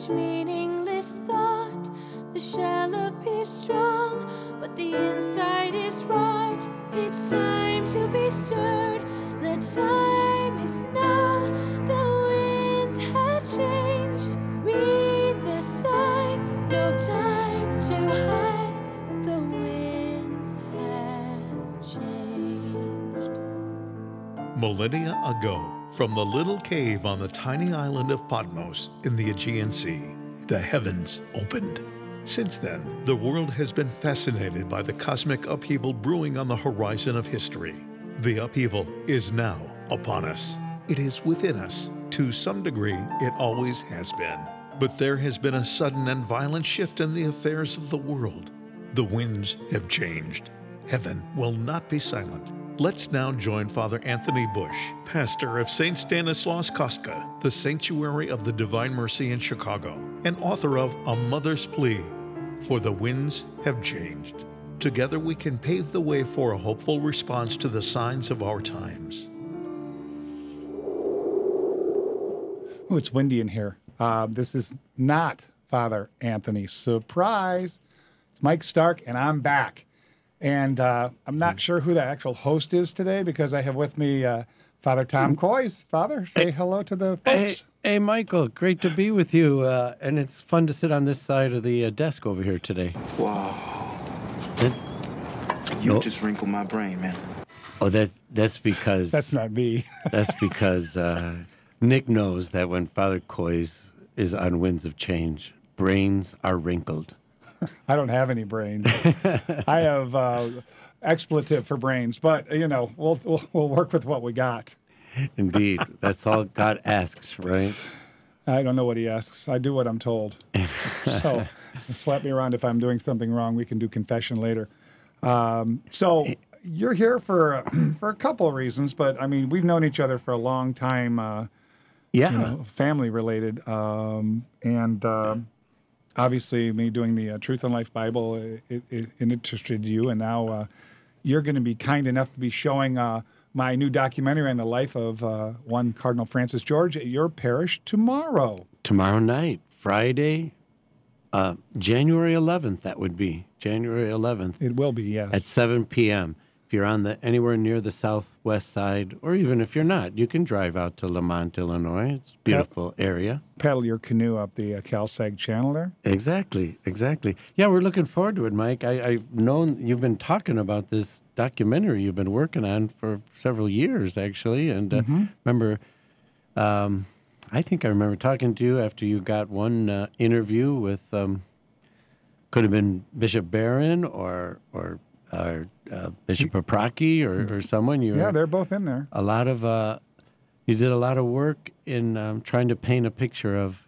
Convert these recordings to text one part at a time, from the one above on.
meaningless thought. The shell appears strong, but the inside is rot. It's time to be stirred. The time is now. The winds have changed. Read the signs. No time to hide. The winds have changed. Millennia ago, from the little cave on the tiny island of Patmos in the Aegean Sea, the heavens opened. Since then, the world has been fascinated by the cosmic upheaval brewing on the horizon of history. The upheaval is now upon us. It is within us. To some degree, it always has been. But there has been a sudden and violent shift in the affairs of the world. The winds have changed. Heaven will not be silent. Let's now join Father Anthony Bush, pastor of St. Stanislaus Kostka, the Sanctuary of the Divine Mercy in Chicago, and author of A Mother's Plea, For the Winds Have Changed. Together we can pave the way for a hopeful response to the signs of our times. Oh, it's windy in here. This is not Father Anthony. Surprise! It's Mike Stark, and I'm back. And I'm not sure who the actual host is today because I have with me Father Tom Coys. Father, say hello to the folks. Hey, Michael, great to be with you. And it's fun to sit on this side of the desk over here today. Wow. You just wrinkled my brain, man. Oh, that's because... That's not me. That's because Nick knows that when Father Coys is on Winds of Change, brains are wrinkled. I don't have any brains. I have expletive for brains, but we'll work with what we got. Indeed, that's all God asks, right? I don't know what he asks. I do what I'm told. So slap me around if I'm doing something wrong. We can do confession later. So you're here for a couple of reasons, but I mean we've known each other for a long time. Family related, and. Obviously, me doing the Truth and Life Bible, it interested you, and now you're going to be kind enough to be showing my new documentary on the life of one Cardinal Francis George at your parish tomorrow. Tomorrow night, Friday, January 11th, that would be. January 11th. It will be, yes. At 7 p.m. If you're on anywhere near the southwest side, or even if you're not, you can drive out to Lamont, Illinois. It's a beautiful area. Paddle your canoe up the Calsag Channel there. Exactly. Yeah, we're looking forward to it, Mike. I've known you've been talking about this documentary you've been working on for several years, actually. And remember, I think I remember talking to you after you got one interview with, could have been Bishop Barron or Bishop Paprocki or someone. They're both in there. You did a lot of work in trying to paint a picture of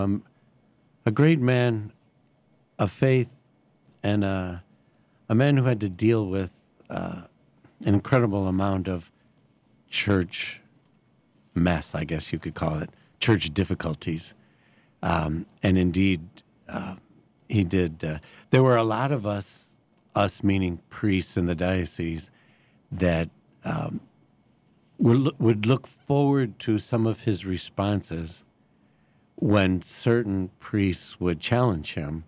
a great man of faith and a man who had to deal with an incredible amount of church mess, I guess you could call it, church difficulties. And indeed, he did. There were a lot of us meaning priests in the diocese, that would look forward to some of his responses when certain priests would challenge him.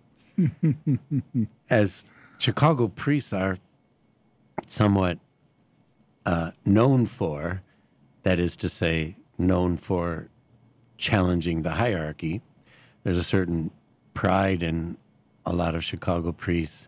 As Chicago priests are somewhat known for, that is to say, known for challenging the hierarchy, there's a certain pride in a lot of Chicago priests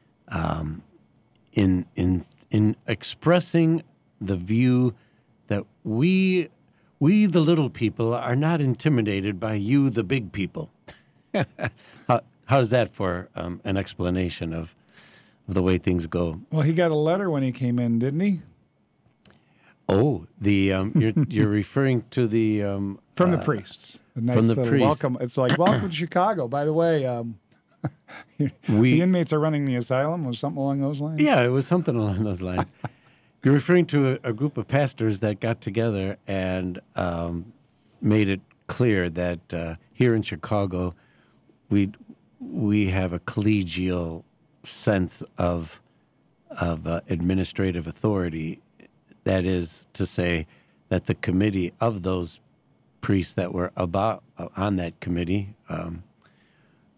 in expressing the view that we the little people are not intimidated by you the big people. How's that for an explanation of the way things go? Well, he got a letter when he came in, didn't he? Oh, you're referring to the from the priests. A nice from the little priests. welcome. It's like welcome to Chicago. By the way, the inmates are running the asylum, or something along those lines? Yeah, it was something along those lines. You're referring to a group of pastors that got together and made it clear that here in Chicago, we have a collegial sense of administrative authority. That is to say that the committee of those priests that were on that committee,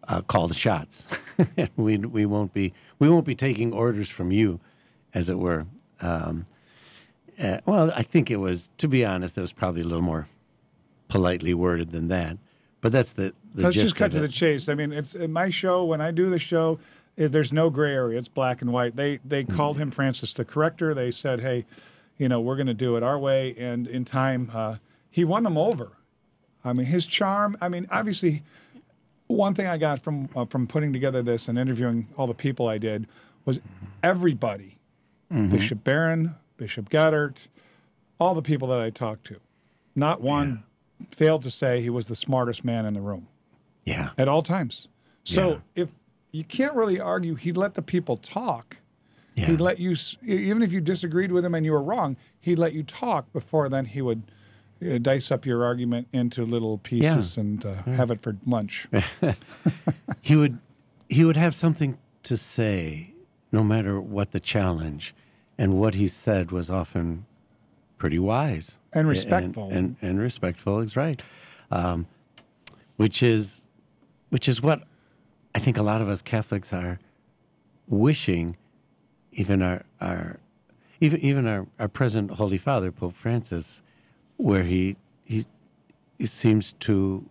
call the shots. we won't be taking orders from you, as it were. Well, I think it was, to be honest, it was probably a little more politely worded than that. But that's the Let's gist just cut of to it. the chase. I mean, it's in my show, when I do the show, there's no gray area. It's black and white. They called him Francis the Corrector. They said, hey, we're going to do it our way. And in time, he won them over. I mean, his charm, obviously, one thing I got from putting together this and interviewing all the people I did was everybody, Bishop Barron, Bishop Goddard, all the people that I talked to, not one failed to say he was the smartest man in the room. Yeah. At all times. So if you can't really argue, he'd let the people talk. Yeah. He'd let you, even if you disagreed with him and you were wrong, he'd let you talk before then he would dice up your argument into little pieces and have it for lunch. He would have something to say, no matter what the challenge, and what he said was often pretty wise And respectful. And respectful is right, which is what I think a lot of us Catholics are wishing. Even our present Holy Father, Pope Francis, where he seems to,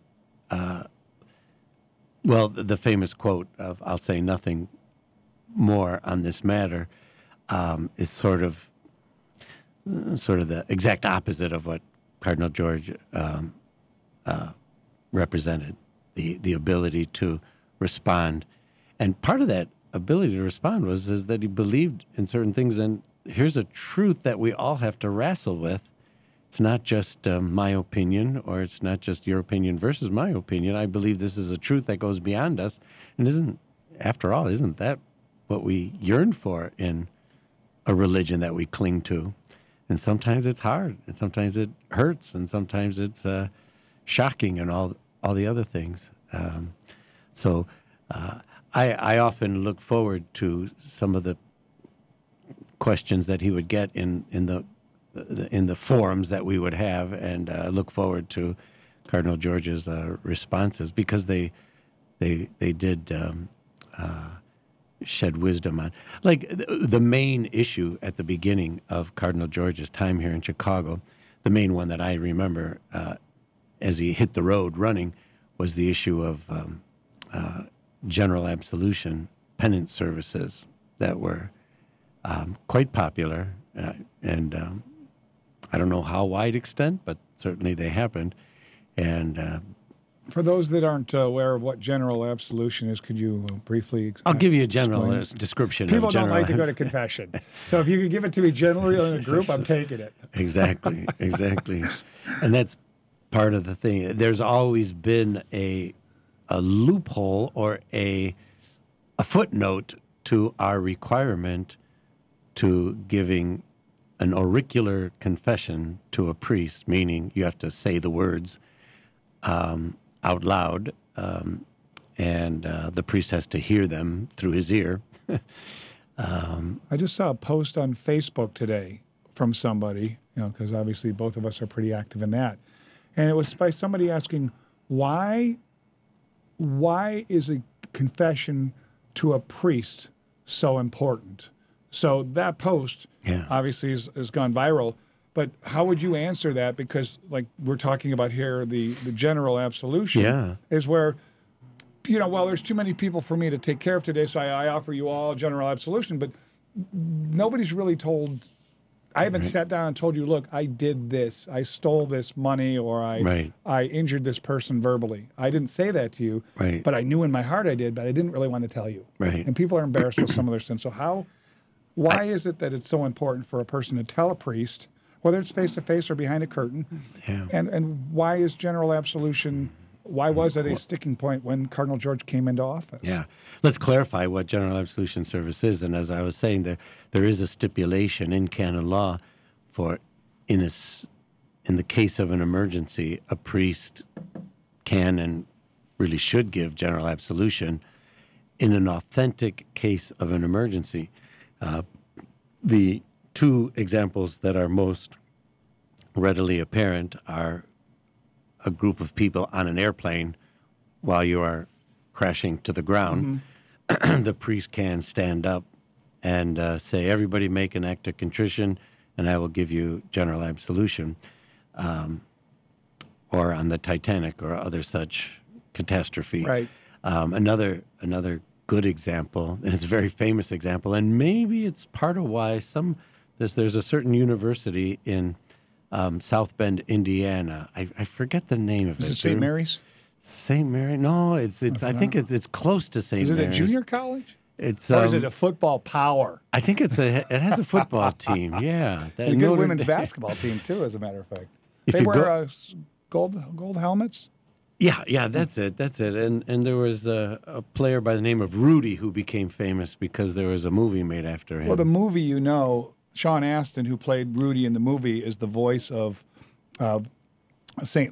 the famous quote of "I'll say nothing more on this matter" is sort of the exact opposite of what Cardinal George represented, the ability to respond. And part of that ability to respond is that he believed in certain things. And here's a truth that we all have to wrestle with. It's not just my opinion, or it's not just your opinion versus my opinion. I believe this is a truth that goes beyond us. And isn't that what we yearn for in a religion that we cling to? And sometimes it's hard, and sometimes it hurts, and sometimes it's shocking, and all the other things. I often look forward to some of the questions that he would get in the forums that we would have, and look forward to Cardinal George's responses, because they did shed wisdom on. Like the main issue at the beginning of Cardinal George's time here in Chicago, the main one that I remember as he hit the road running, was the issue of general absolution penance services that were quite popular, and I don't know how wide extent, but certainly they happened. And For those that aren't aware of what general absolution is, could you briefly I'll give you a general explain? description People of don't general like to go to confession. So if you could give it to me generally in a group, I'm taking it. Exactly. And that's part of the thing. There's always been a loophole or a footnote to our requirement to giving an auricular confession to a priest, meaning you have to say the words out loud, and the priest has to hear them through his ear. I just saw a post on Facebook today from somebody, because obviously both of us are pretty active in that. And it was by somebody asking, why is a confession to a priest so important? So that post obviously has gone viral. But how would you answer that? Because like we're talking about here, the general absolution is where, there's too many people for me to take care of today, so I offer you all general absolution. But nobody's really told, I haven't sat down and told you, look, I did this. I stole this money, or I injured this person verbally. I didn't say that to you, but I knew in my heart I did, but I didn't really want to tell you. And people are embarrassed with some of their sins. So why is it that it's so important for a person to tell a priest, whether it's face-to-face or behind a curtain, and why is general absolution, why was it a sticking point when Cardinal George came into office? Yeah. Let's clarify what general absolution service is. And as I was saying, there is a stipulation in canon law for, in the case of an emergency, a priest can and really should give general absolution in an authentic case of an emergency. The two examples that are most readily apparent are a group of people on an airplane while you are crashing to the ground, the priest can stand up and say, everybody make an act of contrition, and I will give you general absolution. Or on the Titanic or other such catastrophe. Right. Another good example, and it's a very famous example, and maybe it's part of why there's a certain university in South Bend, Indiana. I forget the name of it. Is it St. Mary's? St. Mary? No, it's. I think it's close to St. Is it Mary's. a junior college? It's. Or is it a football power? I think it has a football team. Yeah, And a good women's basketball team too, as a matter of fact. If They you wear gold helmets. Yeah, that's it. And there was a player by the name of Rudy who became famous because there was a movie made after him. Well, the movie, Sean Astin, who played Rudy in the movie, is the voice of St.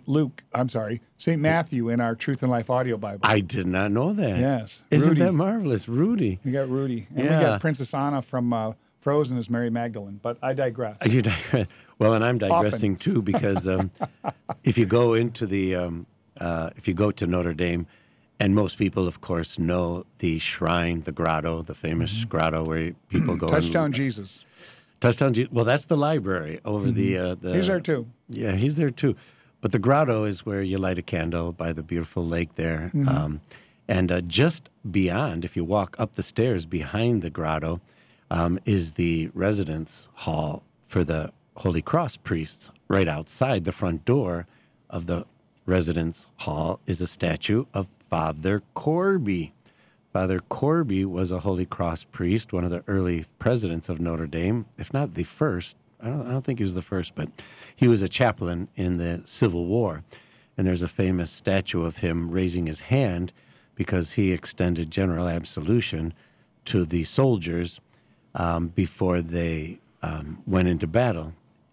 Matthew in our Truth and Life audio Bible. I did not know that. Yes. Isn't Rudy. that marvelous? Rudy. We got Rudy. And we Yeah. got Princess Anna from Frozen as Mary Magdalene. But I digress. You digress. Well, and I'm digressing too because if you go into if you go to Notre Dame, and most people, of course, know the shrine, the grotto, the famous grotto where people go. Touchdown Jesus. Touchdown Jesus. Well, that's the library over the. He's there too. Yeah, he's there too. But the grotto is where you light a candle by the beautiful lake there. And just beyond, if you walk up the stairs behind the grotto, is the residence hall for the Holy Cross priests. Right outside the front door of the residence hall is a statue of Father Corby. Father Corby was a Holy Cross priest, one of the early presidents of Notre Dame, if not the first. I don't think he was the first, but he was a chaplain in the Civil War. And there's a famous statue of him raising his hand because he extended general absolution to the soldiers before they went into battle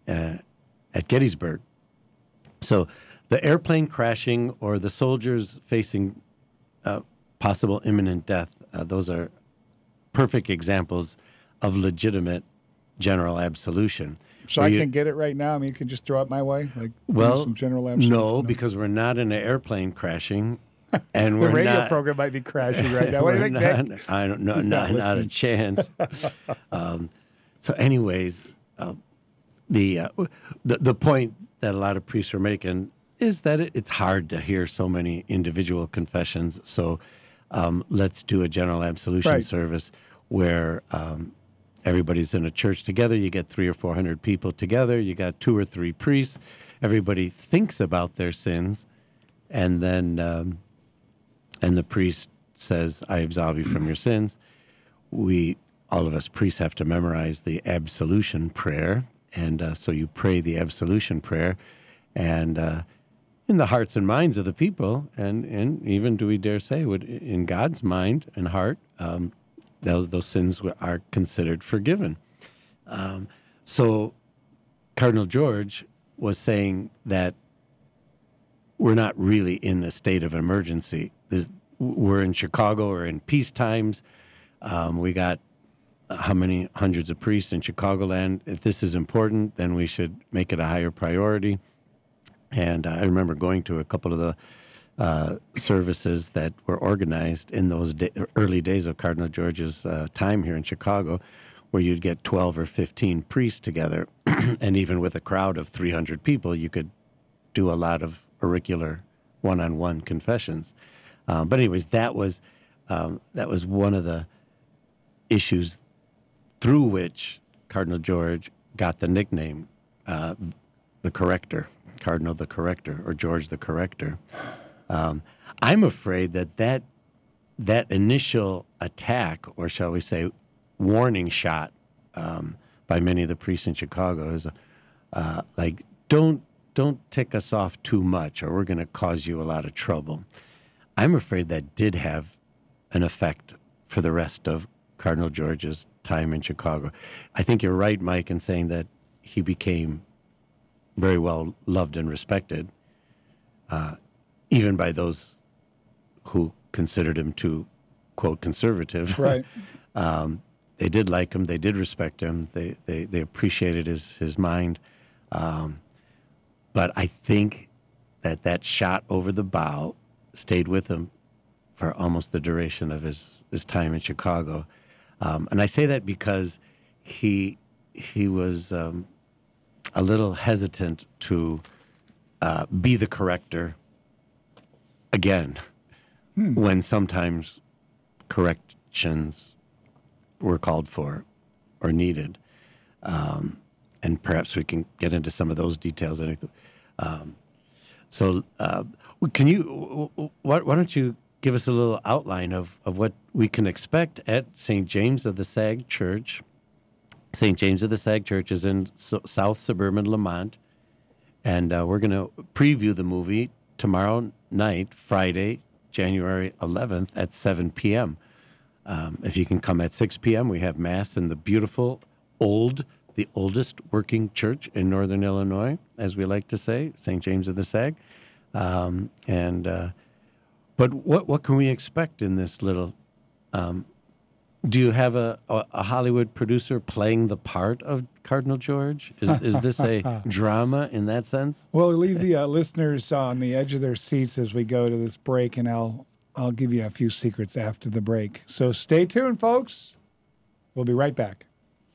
at Gettysburg. So the airplane crashing or the soldiers facing possible imminent death, those are perfect examples of legitimate general absolution. So I can get it right now? I mean, you can just throw it my way? Like some general absolution? No, because we're not in an airplane crashing. And The we're radio not, program might be crashing right now. What do you think, Nick? I don't know, He's not a listening. chance. So anyways, the point that a lot of priests are making is that it's hard to hear so many individual confessions. So let's do a general absolution service where everybody's in a church together. You get 300 or 400 people together. You got 2 or 3 priests. Everybody thinks about their sins, and then and the priest says, "I absolve you from your sins." All of us priests have to memorize the absolution prayer, and so you pray the absolution prayer, and in the hearts and minds of the people, and even, do we dare say, in God's mind and heart, those sins are considered forgiven. So Cardinal George was saying that we're not really in a state of emergency. We're in Chicago, or in peace times. We got how many hundreds of priests in Chicagoland. If this is important, then we should make it a higher priority. And I remember going to a couple of the services that were organized in those early days of Cardinal George's time here in Chicago, where you'd get 12 or 15 priests together. And even with a crowd of 300 people, you could do a lot of auricular one-on-one confessions. But anyways, that was one of the issues through which Cardinal George got the nickname the Corrector, Cardinal the Corrector, or George the Corrector. I'm afraid that initial attack, or shall we say, warning shot by many of the priests in Chicago is like, don't tick us off too much, or we're going to cause you a lot of trouble. I'm afraid that did have an effect for the rest of Cardinal George's time in Chicago. I think you're right, Mike, in saying that he became very well loved and respected, even by those who considered him too, quote, conservative. Right. They did like him. They did respect him. They appreciated his mind. But I think that shot over the bow stayed with him for almost the duration of his time in Chicago. And I say that because he was a little hesitant to be the corrector again when sometimes corrections were called for or needed. And perhaps we can get into some of those details. So can you, why don't you give us a little outline of what we can expect at St. James of the Sag Church. St. James of the Sag Church is in South Suburban Lamont, and we're going to preview the movie tomorrow night, Friday, January 11th at 7 p.m. If you can come at 6 p.m., we have Mass in the beautiful the oldest working church in Northern Illinois, as we like to say, St. James of the Sag. But what can we expect in this little? Do you have a Hollywood producer playing the part of Cardinal George? Is this a drama in that sense? We'll leave the listeners on the edge of their seats as we go to this break, and I'll give you a few secrets after the break. So stay tuned, folks. We'll be right back.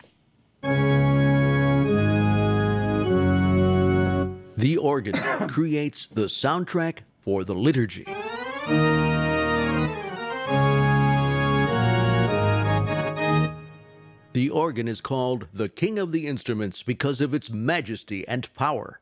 The organ creates the soundtrack for the liturgy. The organ is called the King of the Instruments because of its majesty and power.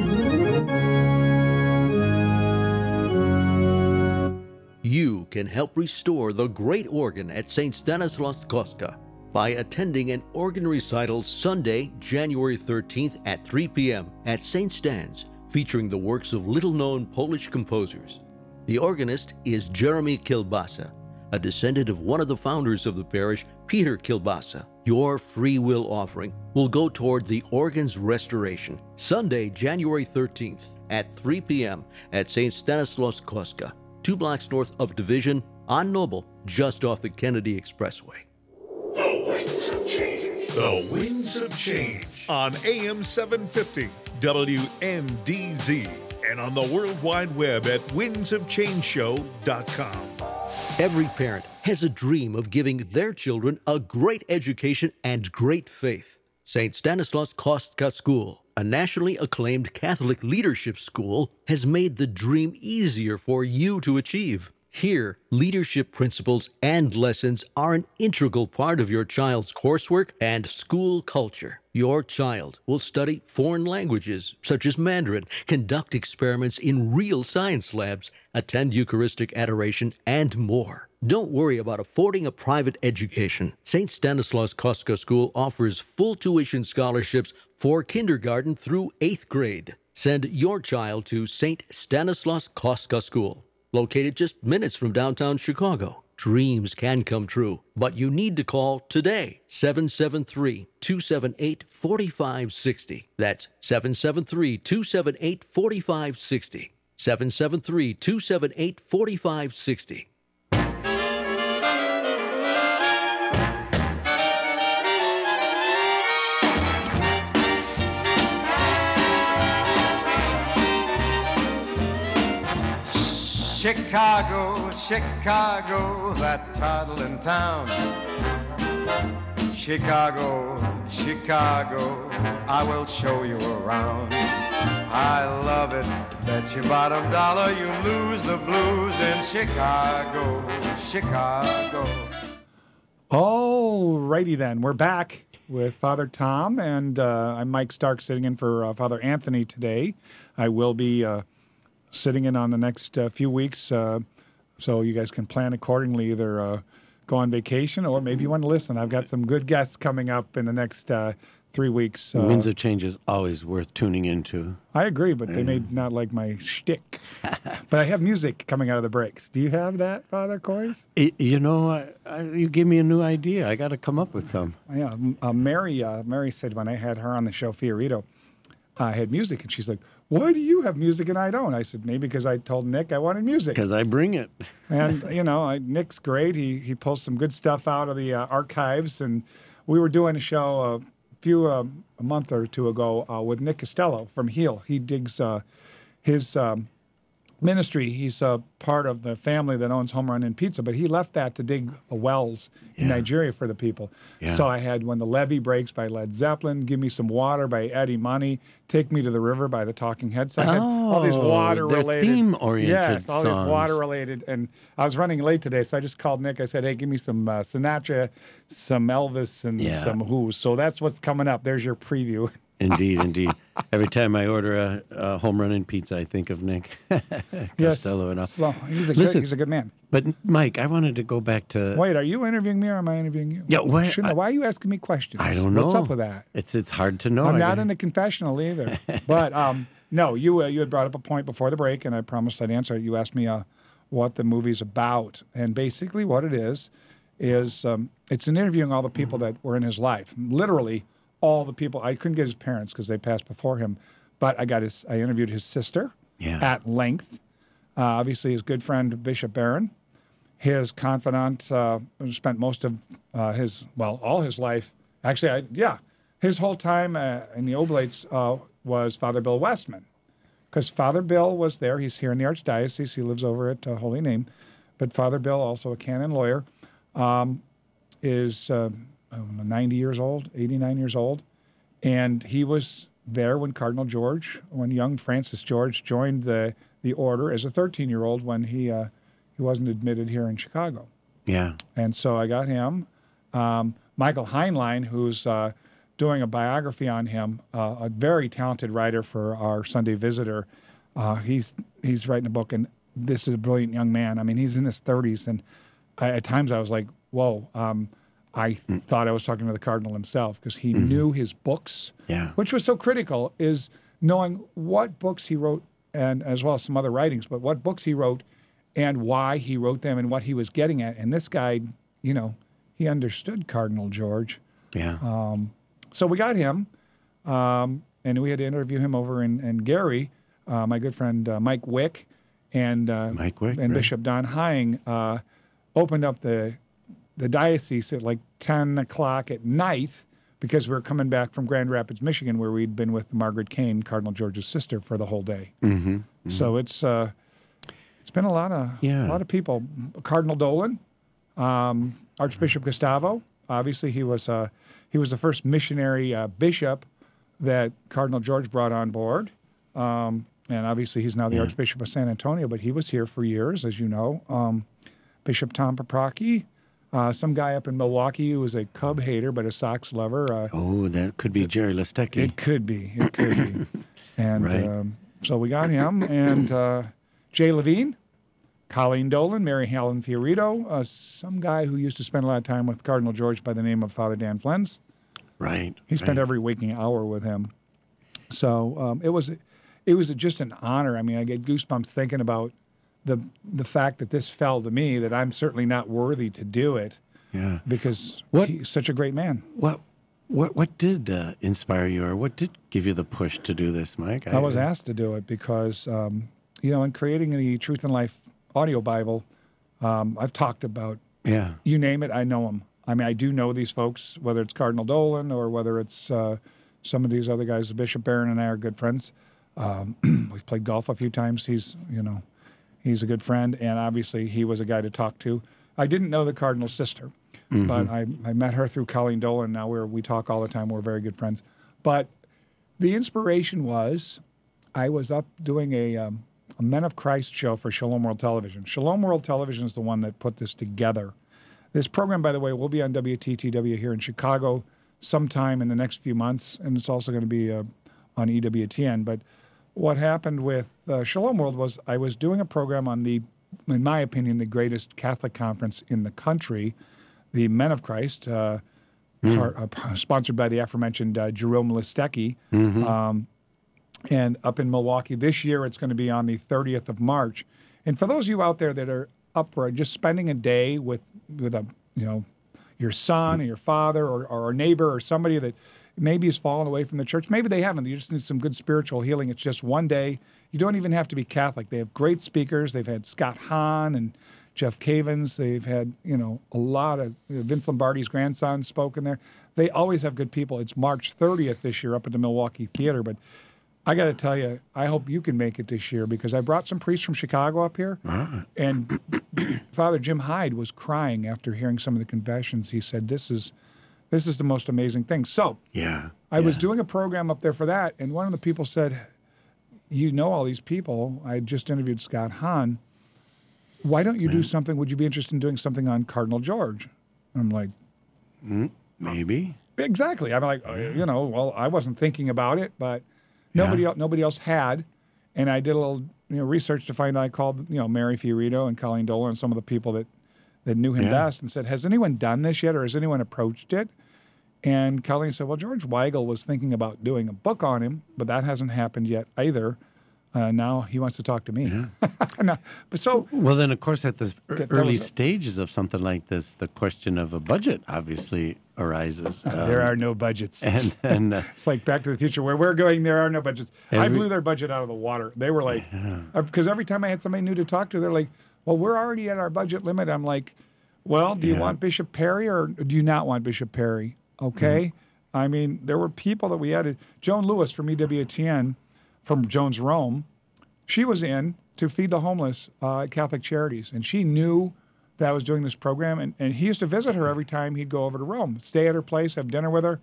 You can help restore the great organ at St. Stanislaus Kostka by attending an organ recital Sunday, January 13th at 3 p.m. at St. Stan's, featuring the works of little-known Polish composers. The organist is Jeremy Kielbasa, a descendant of one of the founders of the parish, Peter Kielbasa. Your free will offering will go toward the organ's restoration, Sunday, January 13th at 3 p.m. at St. Stanislaus Kostka, 2 blocks north of Division, on Noble, just off the Kennedy Expressway. The Winds of Change. The Winds of Change on AM 750 WNDZ and on the World Wide Web at windsofchangeshow.com. Every parent has a dream of giving their children a great education and great faith. St. Stanislaus Kostka School, a nationally acclaimed Catholic leadership school, has made the dream easier for you to achieve. Here, leadership principles and lessons are an integral part of your child's coursework and school culture. Your child will study foreign languages, such as Mandarin, conduct experiments in real science labs, attend Eucharistic adoration, and more. Don't worry about affording a private education. St. Stanislaus Kostka School offers full tuition scholarships for kindergarten through 8th grade. Send your child to St. Stanislaus Kostka School, located just minutes from downtown Chicago. Dreams can come true, but you need to call today, 773-278-4560. That's 773-278-4560. 773-278-4560. Chicago, Chicago, that toddling town. Chicago, Chicago, I will show you around. I love it, bet your bottom dollar you lose the blues in Chicago, Chicago. All righty then, we're back with Father Tom, and I'm Mike Stark sitting in for Father Anthony today. I will be sitting in on the next few weeks, so you guys can plan accordingly, either go on vacation or maybe you want to listen. I've got some good guests coming up in the next 3 weeks. Winds of Change is always worth tuning into. I agree, but they may not like my shtick. But I have music coming out of the breaks. Do you have that, Father Coys? You know, you gave me a new idea. I got to come up with some. Yeah, Mary said when I had her on the show, Fiorito, I had music, and she's like, why do you have music and I don't? I said, maybe because I told Nick I wanted music. Because I bring it. And, you know, Nick's great. He pulls some good stuff out of the archives. And we were doing a show a month or two ago with Nick Costello from Heal. He digs his ministry. He's a part of the family that owns Home Run Inn Pizza, but he left that to dig wells in Nigeria for the people. Yeah. So I had When the Levee Breaks by Led Zeppelin, Give Me Some Water by Eddie Money, Take Me to the River by the Talking Heads. So I had all these water-related. They're theme-oriented Yes, all these songs. water-related. And I was running late today, so I just called Nick. I said, hey, give me some Sinatra, some Elvis, and some Who. So that's what's coming up. There's your preview. Indeed. Every time I order a home run in pizza, I think of Nick Costello. And all. So he's a good man. But Mike, I wanted to go back to. Wait, are you interviewing me or am I interviewing you? Yeah, why are you asking me questions? I don't know. What's up with that? It's hard to know. I'm not in the confessional either. But no, you had brought up a point before the break, and I promised I'd answer it. You asked me what the movie's about, and basically what it is it's an interviewing all the people that were in his life, literally. All the people. I couldn't get his parents because they passed before him, but I interviewed his sister at length. Obviously, his good friend Bishop Barron, his confidant, spent most of all his life. Actually, his whole time in the Oblates was Father Bill Westman, because Father Bill was there. He's here in the Archdiocese. He lives over at Holy Name, but Father Bill, also a canon lawyer, is 90 years old, 89 years old. And he was there when when young Francis George joined the order as a 13-year-old when he wasn't admitted here in Chicago. Yeah. And so I got him. Michael Heinlein, who's doing a biography on him, a very talented writer for our Sunday Visitor. He's writing a book, and this is a brilliant young man. I mean, he's in his 30s, and at times I was like, whoa, I thought I was talking to the Cardinal himself because he knew his books, which was so critical, is knowing what books he wrote, and as well as some other writings, but what books he wrote and why he wrote them and what he was getting at. And this guy, he understood Cardinal George. Yeah. So we got him, and we had to interview him over in Gary. My good friend Mike Wick and Bishop Don Hying opened up the diocese at like 10 o'clock at night because we were coming back from Grand Rapids, Michigan, where we'd been with Margaret Kane, Cardinal George's sister, for the whole day. So it's been a lot of people. Cardinal Dolan, Archbishop Gustavo. Obviously, he was the first missionary bishop that Cardinal George brought on board. And obviously, he's now the Archbishop of San Antonio, but he was here for years, as you know. Bishop Tom Paprocki. Some guy up in Milwaukee who was a Cub hater but a Sox lover. That could be Jerry Listecki. It could be. And so we got him. And Jay Levine, Colleen Dolan, Mary Helen Fiorito, some guy who used to spend a lot of time with Cardinal George by the name of Father Dan Flenz. Right. He spent every waking hour with him. So it was just an honor. I mean, I get goosebumps thinking about the fact that this fell to me, that I'm certainly not worthy to do it. Yeah. Because he's such a great man. What did inspire you, or what did give you the push to do this, Mike? I was asked to do it because, in creating the Truth and Life audio Bible, I've talked about, you name it, I know them. I mean, I do know these folks, whether it's Cardinal Dolan or whether it's some of these other guys. Bishop Barron and I are good friends. We've played golf a few times. He's a good friend, and obviously he was a guy to talk to. I didn't know the Cardinal's sister, but I met her through Colleen Dolan. Now we talk all the time. We're very good friends. But the inspiration was I was up doing a Men of Christ show for Shalom World Television. Shalom World Television is the one that put this together. This program, by the way, will be on WTTW here in Chicago sometime in the next few months, and it's also going to be on EWTN. But what happened with Shalom World was I was doing a program on in my opinion, the greatest Catholic conference in the country, the Men of Christ, sponsored by the aforementioned Jerome Listecki. And up in Milwaukee this year, it's going to be on the 30th of March. And for those of you out there that are up for just spending a day with your son or your father or a neighbor or somebody that maybe has fallen away from the church. Maybe they haven't. You just need some good spiritual healing. It's just one day. You don't even have to be Catholic. They have great speakers. They've had Scott Hahn and Jeff Cavins. They've had, a lot of Vince Lombardi's grandson spoken there. They always have good people. It's March 30th this year up at the Milwaukee Theater. But I got to tell you, I hope you can make it this year because I brought some priests from Chicago up here, and Father Jim Hyde was crying after hearing some of the confessions. He said, "This is the most amazing thing." So I was doing a program up there for that, and one of the people said, "You know all these people. I just interviewed Scott Hahn. Why don't you do something? Would you be interested in doing something on Cardinal George?" I'm like, maybe. Exactly. I'm like, well, I wasn't thinking about it, but nobody else had, and I did a little research to find out. I called Mary Fiorito and Colleen Dolan and some of the people that knew him best and said, "Has anyone done this yet, or has anyone approached it?" And Colleen said, "Well, George Weigel was thinking about doing a book on him, but that hasn't happened yet either. Now he wants to talk to me." No, but so well, then of course at the early was stages of something like this, the question of a budget obviously arises. there are no budgets, and it's like Back to the Future where we're going. There are no budgets. I blew their budget out of the water. They were like, because every time I had somebody new to talk to, they're like, "Well, we're already at our budget limit." I'm like, "Well, do you want Bishop Perry or do you not want Bishop Perry?" Okay. I mean, there were people that we added. Joan Lewis from EWTN, from Jones Rome, she was in to feed the homeless at Catholic Charities, and she knew that I was doing this program, and he used to visit her every time he'd go over to Rome, stay at her place, have dinner with her.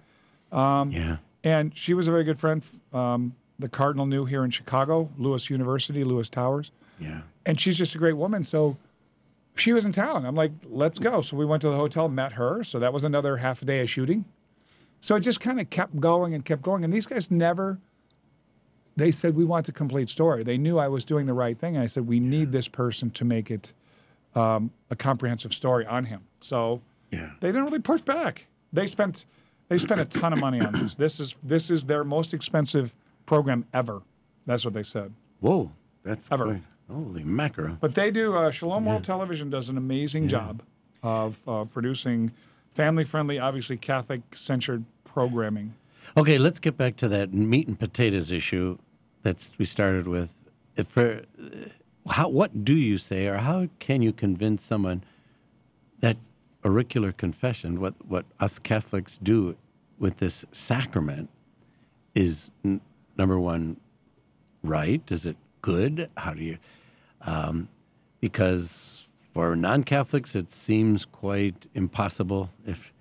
And she was a very good friend. The Cardinal knew here in Chicago, Lewis University, Lewis Towers. Yeah. And she's just a great woman, so she was in town. I'm like, let's go. So we went to the hotel, met her, so that was another half a day of shooting. So it just kind of kept going, and these guys they said, "We want the complete story." They knew I was doing the right thing. And I said, "We need this person to make it a comprehensive story on him." So they didn't really push back. They spent a ton of money on this. This is their most expensive program ever. That's what they said. Whoa, that's ever. Quite, holy mackerel. But they do. Shalom World Television does an amazing job of producing family-friendly, obviously Catholic-centered programming. Okay, let's get back to that meat and potatoes issue that we started with. What do you say, or how can you convince someone that auricular confession, what us Catholics do with this sacrament, is number one, right? Is it good? How do you? Because for non-Catholics, it seems quite impossible. If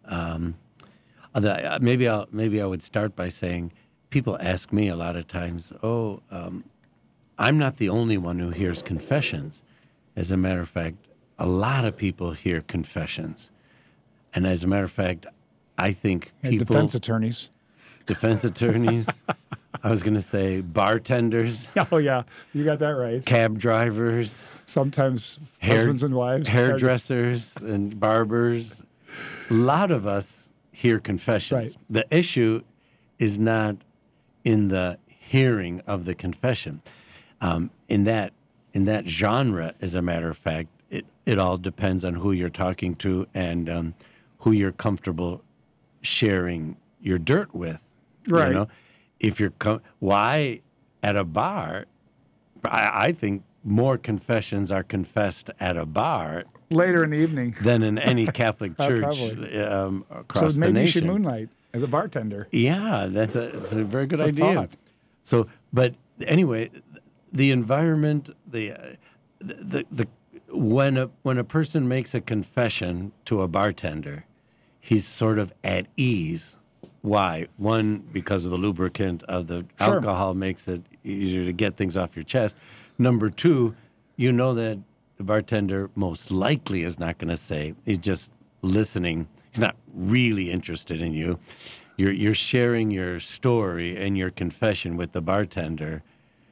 maybe I would start by saying, people ask me a lot of times, I'm not the only one who hears confessions. As a matter of fact, a lot of people hear confessions. And as a matter of fact, I think people... Defense attorneys. I was going to say bartenders. Oh, yeah. You got that right. Cab drivers. Sometimes husbands and wives. Hairdressers and barbers. A lot of us hear confessions. Right. The issue is not in the hearing of the confession. In that genre, as a matter of fact, it all depends on who you're talking to and who you're comfortable sharing your dirt with. Right. You know? If you're why at a bar, I think more confessions are confessed at a bar later in the evening than in any Catholic church across the nation. So maybe you should moonlight as a bartender. Yeah, that's a very good It's a idea. thought. So, but anyway, the environment, when a person makes a confession to a bartender, he's sort of at ease. Why? One, because of the lubricant of the alcohol makes it easier to get things off your chest. Number two, you know that the bartender most likely is not going to say, he's just listening. He's not really interested in you. You're sharing your story and your confession with the bartender,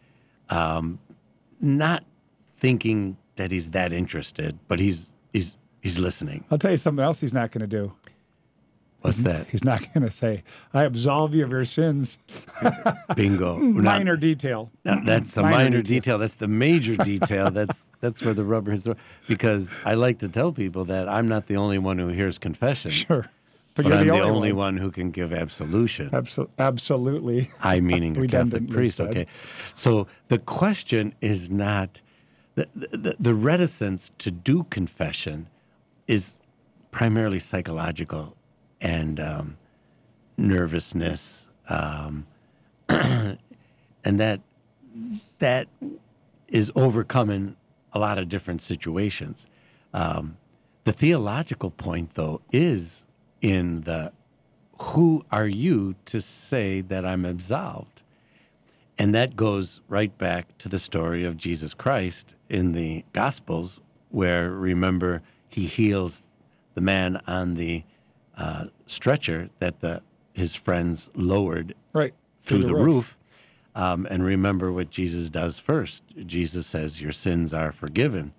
not thinking that he's that interested, but he's listening. I'll tell you something else he's not going to do. What's that? He's not going to say, "I absolve you of your sins." Bingo. Minor detail. That's the minor detail. That's the major detail. That's where the rubber hits the road. Because I like to tell people that I'm not the only one who hears confessions. Sure. But you're I'm the the only only one. one who can give absolution. Absolutely. I meaning a Catholic Redundantly priest. said. Okay. So the question is not the reticence to do confession is primarily psychological and nervousness. And that is overcoming a lot of different situations. The theological point, though, is in the who are you to say that I'm absolved? And that goes right back to the story of Jesus Christ in the Gospels, where, remember, he heals the man on the stretcher that his friends lowered Right. through the roof. And remember what Jesus does first. Jesus says, "Your sins are forgiven."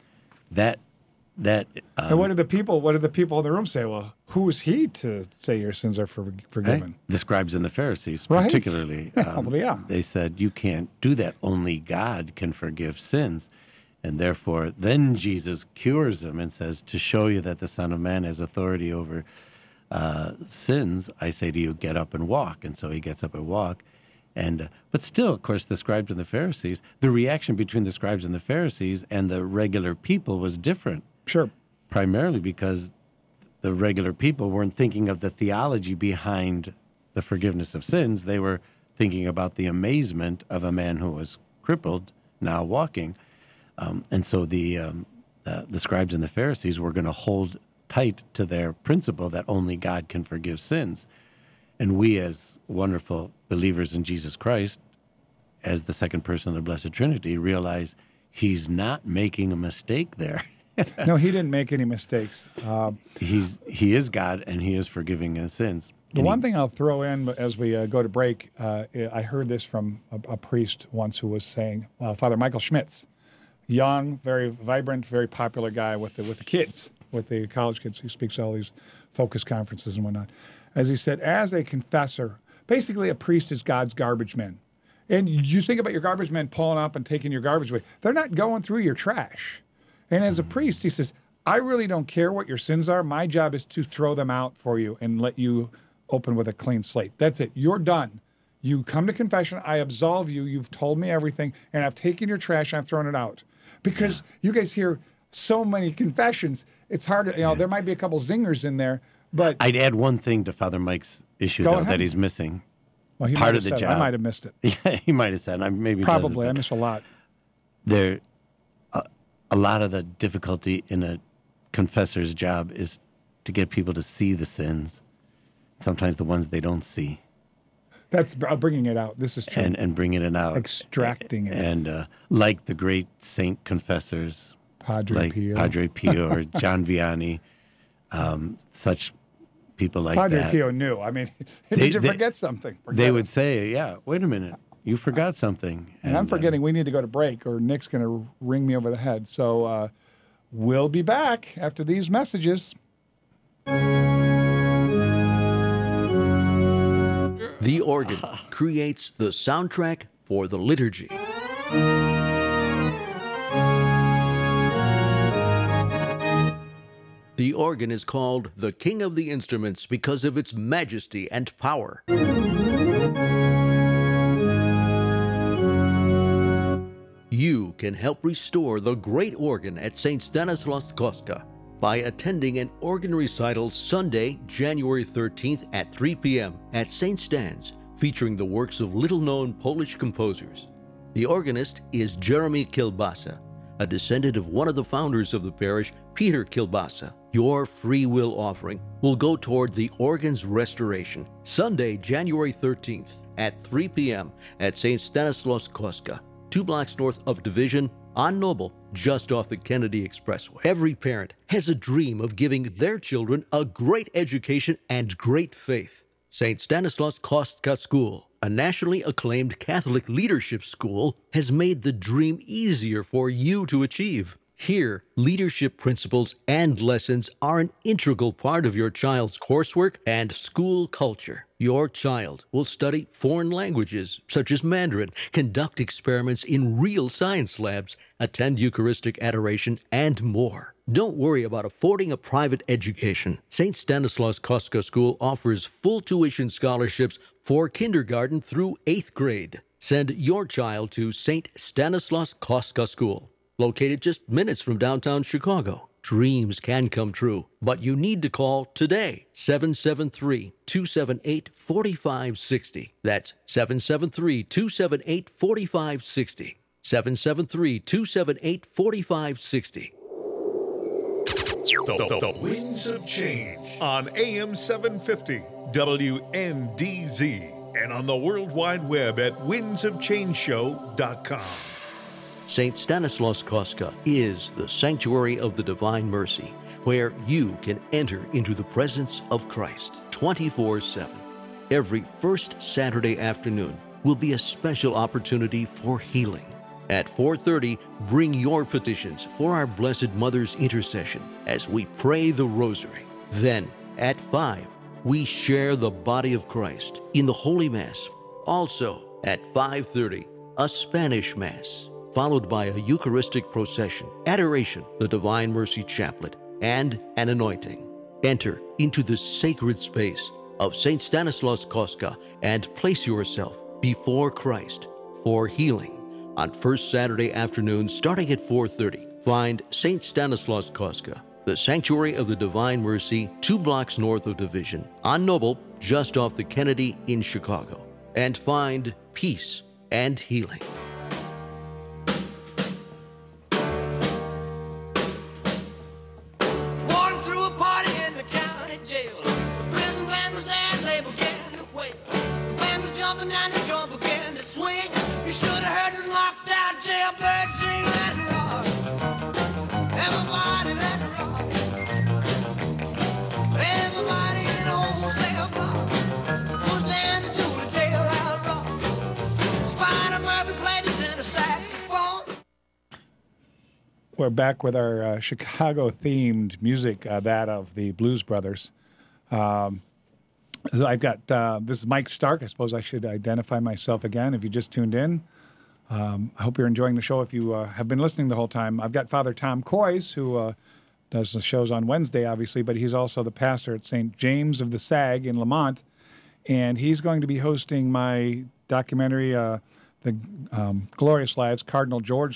And what did the people in the room say? Well, who is he to say your sins are forgiven? Right? The scribes and the Pharisees, Right. particularly, Well, yeah. they said, "You can't do that. Only God can forgive sins." And therefore, then Jesus cures them and says, "To show you that the Son of Man has authority over sins, I say to you, get up and walk." And so he gets up and walk. And but still, of course, the scribes and the Pharisees, the reaction between the scribes and the Pharisees and the regular people was different. Sure. Primarily because the regular people weren't thinking of the theology behind the forgiveness of sins. They were thinking about the amazement of a man who was crippled, now walking. And so the scribes and the Pharisees were going to hold tight to their principle that only God can forgive sins. And we, as wonderful believers in Jesus Christ, as the second person of the Blessed Trinity, realize he's not making a mistake there. No, he didn't make any mistakes. He is God, and he is forgiving his sins. The one thing I'll throw in as we go to break, I heard this from a priest once who was saying, Father Michael Schmitz, young, very vibrant, very popular guy with the kids, with the college kids. He speaks at all these focus conferences and whatnot. As he said, as a confessor, basically a priest is God's garbage man. And you think about your garbage men pulling up and taking your garbage away. They're not going through your trash. And as a priest, he says, I really don't care what your sins are. My job is to throw them out for you and let you open with a clean slate. That's it. You're done. You come to confession. I absolve you. You've told me everything. And I've taken your trash. I've thrown it out. Because you guys hear so many confessions. It's hard to, there might be a couple zingers in there. But I'd add one thing to Father Mike's issue, though, that he's missing. Well, he part of the job. I might have missed it. Yeah, he might have said. Maybe probably. I miss a lot. A lot of the difficulty in a confessor's job is to get people to see the sins, sometimes the ones they don't see. That's bringing it out. This is true. And bringing it out. Extracting it. And like the great saint confessors, Padre Pio or John Vianney, such people like Padre that. Pio knew. I mean, did you forget something? They would say, wait a minute. You forgot something. And I'm forgetting we need to go to break or Nick's going to ring me over the head. So we'll be back after these messages. The organ creates the soundtrack for the liturgy. The organ is called the king of the instruments because of its majesty and power. You can help restore the great organ at St. Stanislaus Kostka by attending an organ recital Sunday, January 13th at 3 p.m. at St. Stan's, featuring the works of little-known Polish composers. The organist is Jeremy Kielbasa, a descendant of one of the founders of the parish, Peter Kielbasa. Your free will offering will go toward the organ's restoration. Sunday, January 13th at 3 p.m. at St. Stanislaus Kostka, 2 blocks north of Division, on Noble, just off the Kennedy Expressway. Every parent has a dream of giving their children a great education and great faith. St. Stanislaus Kostka School, a nationally acclaimed Catholic leadership school, has made the dream easier for you to achieve. Here, leadership principles and lessons are an integral part of your child's coursework and school culture. Your child will study foreign languages, such as Mandarin, conduct experiments in real science labs, attend Eucharistic adoration, and more. Don't worry about affording a private education. St. Stanislaus Kostka School offers full tuition scholarships for kindergarten through 8th grade. Send your child to St. Stanislaus Kostka School, located just minutes from downtown Chicago. Dreams can come true, but you need to call today. 773-278-4560. That's 773-278-4560. 773-278-4560. The Winds of Change on AM 750 WNDZ and on the World Wide Web at windsofchangeshow.com. St. Stanislaus Kostka is the sanctuary of the Divine Mercy, where you can enter into the presence of Christ 24/7. Every first Saturday afternoon will be a special opportunity for healing. At 4:30, bring your petitions for our Blessed Mother's intercession as we pray the Rosary. Then, at 5, we share the body of Christ in the Holy Mass. Also, at 5:30, a Spanish Mass, followed by a Eucharistic procession, adoration, the Divine Mercy Chaplet, and an anointing. Enter into the sacred space of St. Stanislaus Kostka and place yourself before Christ for healing. On first Saturday afternoon, starting at 4:30, find St. Stanislaus Kostka, the Sanctuary of the Divine Mercy, 2 blocks north of Division, on Noble, just off the Kennedy in Chicago, and find peace and healing. Walking through a party in the county jail. The prison band was there and they began to wail. The band was jumping and the drum began to swing. You should have heard this knocked out jailbird sing. Let it rock. Everybody let it rock. Everybody in the whole cell block was dancing to the jailhouse rock. Spider Murphy played his tenor saxophone. We're back with our Chicago-themed music, that of the Blues Brothers. So I've got, this is Mike Stark. I suppose I should identify myself again if you just tuned in. I hope you're enjoying the show if you have been listening the whole time. I've got Father Tom Coys, who does the shows on Wednesday, obviously, but he's also the pastor at St. James of the Sag in Lamont. And he's going to be hosting my documentary, The Glorious Lives, Cardinal George's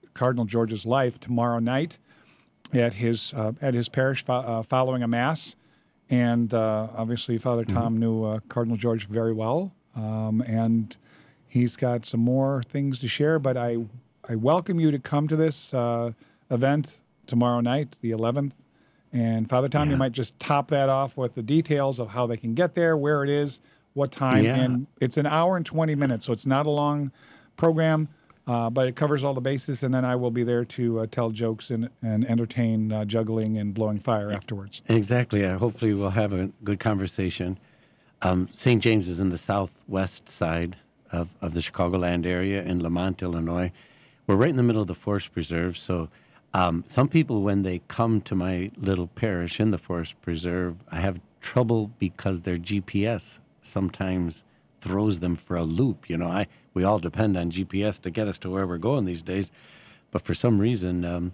Life, tomorrow night at his parish following a Mass. And obviously, Father Tom knew Cardinal George very well, and he's got some more things to share. But I welcome you to come to this event tomorrow night, the 11th. And Father Tom, you might just top that off with the details of how they can get there, where it is, what time. Yeah. And it's an hour and 20 minutes, so it's not a long program. But it covers all the bases, and then I will be there to tell jokes and entertain juggling and blowing fire afterwards. Exactly. Hopefully we'll have a good conversation. St. James is in the southwest side of the Chicagoland area in Lamont, Illinois. We're right in the middle of the Forest Preserve, so some people, when they come to my little parish in the Forest Preserve, I have trouble because their GPS sometimes throws them for a loop. We all depend on GPS to get us to where we're going these days, but for some reason,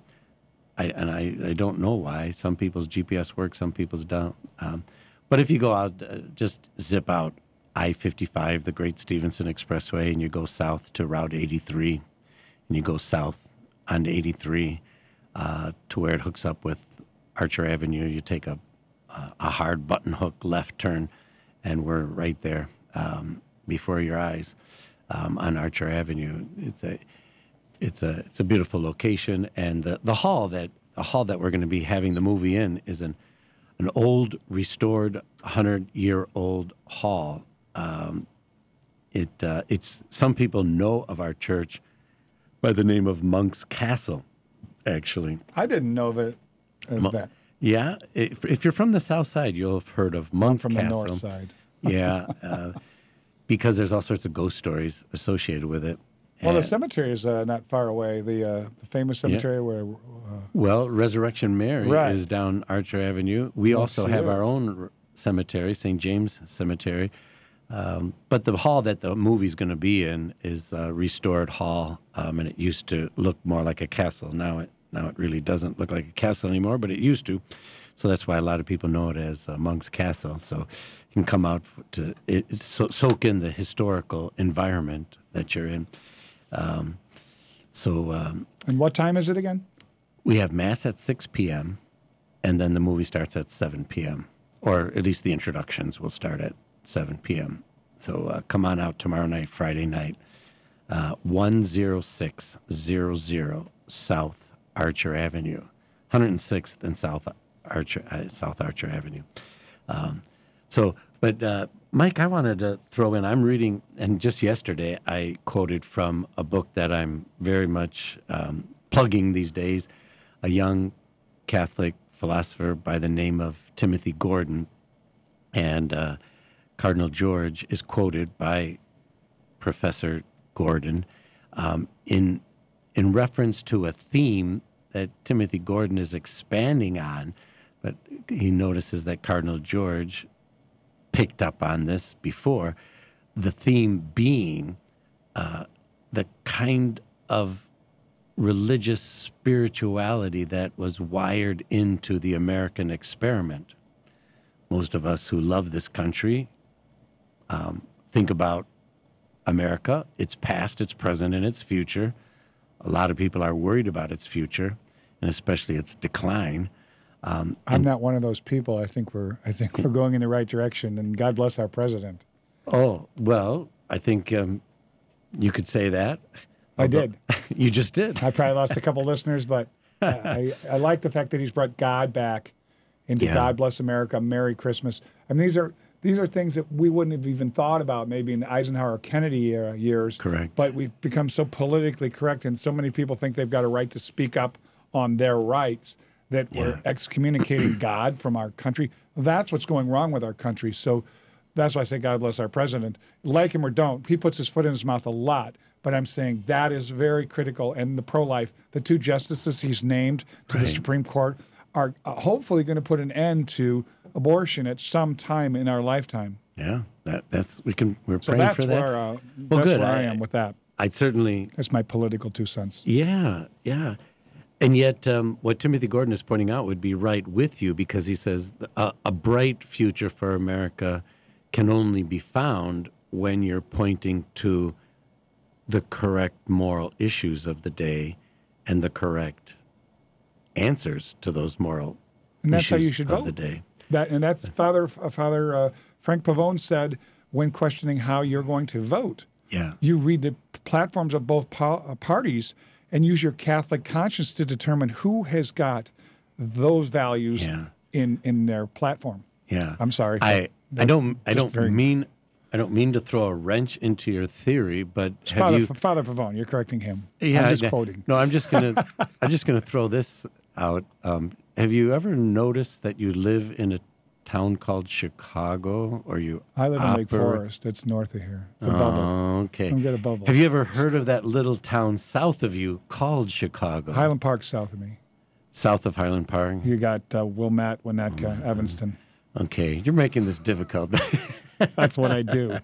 I don't know why. Some people's GPS works, some people's don't. But if you go out, just zip out I-55, the Great Stevenson Expressway, and you go south to Route 83, and you go south on 83 to where it hooks up with Archer Avenue. You take a hard button hook left turn, and we're right there. Before your eyes on Archer Avenue. It's a beautiful location, and the hall that we're going to be having the movie in is an old, restored, 100-year-old hall. It's some people know of our church by the name of Monk's Castle, actually. I didn't know that as that. Yeah, if you're from the south side, you'll have heard of Monk's From Castle. the north side. Yeah. Because there's all sorts of ghost stories associated with it. Well, the cemetery is not far away. The famous cemetery where. Well, Resurrection Mary is down Archer Avenue. We also have our own cemetery, St. James Cemetery. But the hall that the movie's going to be in is a restored hall, and it used to look more like a castle. Now it really doesn't look like a castle anymore, but it used to. So that's why a lot of people know it as Monk's Castle. So you can come out to soak in the historical environment that you're in. And what time is it again? we have Mass at 6 p.m., and then the movie starts at 7 p.m., or at least the introductions will start at 7 p.m. So come on out tomorrow night, Friday night, 10600 South Archer Avenue, 106th and South Archer Avenue. But Mike, I wanted to throw in, I'm reading, and just yesterday I quoted from a book that I'm very much plugging these days, a young Catholic philosopher by the name of Timothy Gordon. And Cardinal George is quoted by Professor Gordon in reference to a theme that Timothy Gordon is expanding on, but he notices that Cardinal George picked up on this before, the theme being the kind of religious spirituality that was wired into the American experiment. Most of us who love this country think about America, its past, its present, and its future. A lot of people are worried about its future, and especially its decline. I'm not one of those people. I think we're going in the right direction, and God bless our president. Oh, well, I think you could say that. I did. You just did. I probably lost a couple listeners, but I like the fact that he's brought God back into God Bless America, Merry Christmas. I mean, these are things that we wouldn't have even thought about maybe in the Eisenhower or Kennedy era years. Correct. But we've become so politically correct, and so many people think they've got a right to speak up on their rights that we're excommunicating God from our country. That's what's going wrong with our country. So that's why I say God bless our president. Like him or don't, he puts his foot in his mouth a lot. But I'm saying that is very critical. And the pro-life, the two justices he's named to the Supreme Court are hopefully going to put an end to abortion at some time in our lifetime. Yeah, we're praying that's for that. Where, that's good. where I am with that. I'd certainly. That's my political 2 cents. Yeah. And yet, what Timothy Gordon is pointing out would be right with you, because he says a bright future for America can only be found when you're pointing to the correct moral issues of the day and the correct answers to those moral and that's issues how you should of vote. the day. That's Father Frank Pavone said when questioning how you're going to vote. Yeah. You read the platforms of both parties and use your Catholic conscience to determine who has got those values in their platform. Yeah. I'm sorry. I don't mean to throw a wrench into your theory, but Father Pavone, you're correcting him. Yeah, I'm just quoting. No, I'm just gonna throw this out. Have you ever noticed that you live in a town called Chicago, or I live in Lake Forest. It's north of here. It's a bubble. Okay. Don't get a bubble. Have you ever heard of that little town south of you called Chicago? Highland Park south of me. South of Highland Park? You got Wilmette, Winnetka, Evanston. Okay, you're making this difficult. That's what I do.